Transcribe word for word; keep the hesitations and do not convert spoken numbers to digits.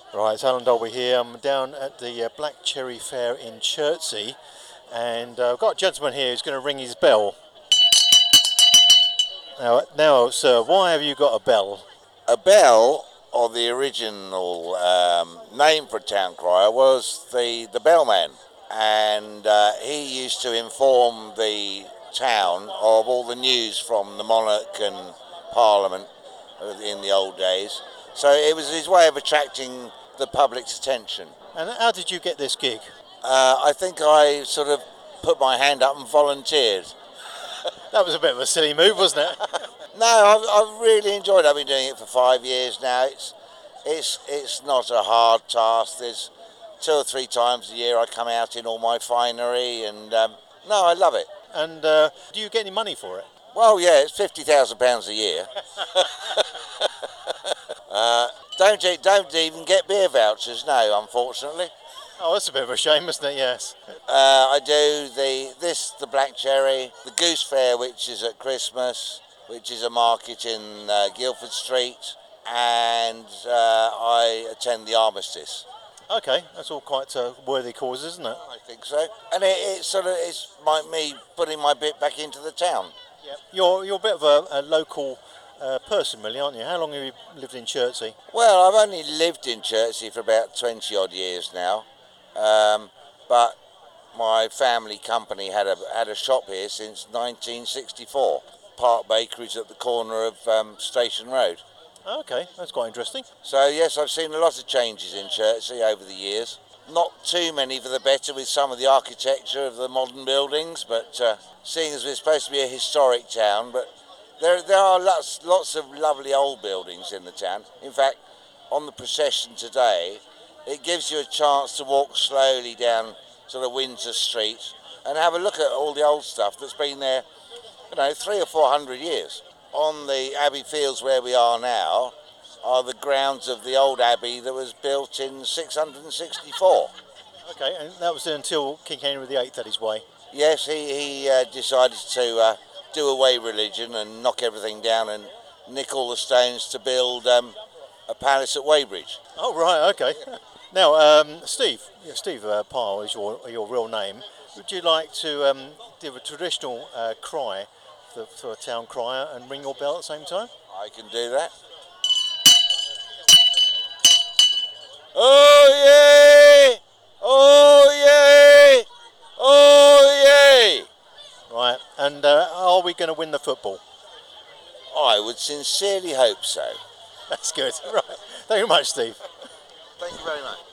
Right, it's Alan Dolby here. I'm down at the uh, Black Cherry Fair in Chertsey, and uh, I've got a gentleman here who's going to ring his bell. Now, now, sir, why have you got a bell? A bell, or the original um, name for a town crier, was the, the bellman, and uh, he used to inform the town of all the news from the monarch and Parliament in the old days. So it was his way of attracting the public's attention. And how did you get this gig? Uh, I think I sort of put my hand up and volunteered. That was a bit of a silly move, wasn't it? No, I've, I've really enjoyed it. I've been doing it for five years now. It's it's it's not a hard task. There's two or three times a year I come out in all my finery, and um, no, I love it. And uh, do you get any money for it? Well, yeah, it's fifty thousand pounds a year. uh, don't e- don't even get beer vouchers, no, unfortunately. Oh, that's a bit of a shame, isn't it? Yes. Uh, I do the this the Black Cherry, the Goose Fair, which is at Christmas, which is a market in uh, Guildford Street, and uh, I attend the Armistice. Okay, that's all quite uh, worthy causes, isn't it? I think so, and it, it's sort of it's my, me putting my bit back into the town. Yep. You're you're a bit of a, a local uh, person, really, aren't you? How long have you lived in Chertsey? Well, I've only lived in Chertsey for about twenty odd years now, um, but my family company had a had a shop here since nineteen sixty-four. Park Bakeries at the corner of um, Station Road. Okay, that's quite interesting. So yes, I've seen a lot of changes in Chertsey over the years. Not too many for the better with some of the architecture of the modern buildings, but uh, seeing as we're supposed to be a historic town, but there there are lots lots of lovely old buildings in the town. In fact, on the procession today, it gives you a chance to walk slowly down sort of Windsor Street and have a look at all the old stuff that's been there, you know, three or four hundred years. On the Abbey Fields where we are now are the grounds of the old abbey that was built in six hundred sixty-four. Okay, and that was until King Henry the Eighth had his way. Yes, he, he uh, decided to uh, do away religion and knock everything down and nick all the stones to build um, a palace at Weybridge. Oh, right, okay. Now, um, Steve, yeah, Steve uh, Pyle is your your real name. Would you like to um, give a traditional uh, cry for, for a town crier and ring your bell at the same time? I can do that. Oh yay! Oh yay! Oh yay! Right, and uh, are we going to win the football? I would sincerely hope so. That's good. Right, thank you very much, Steve. Thank you very much.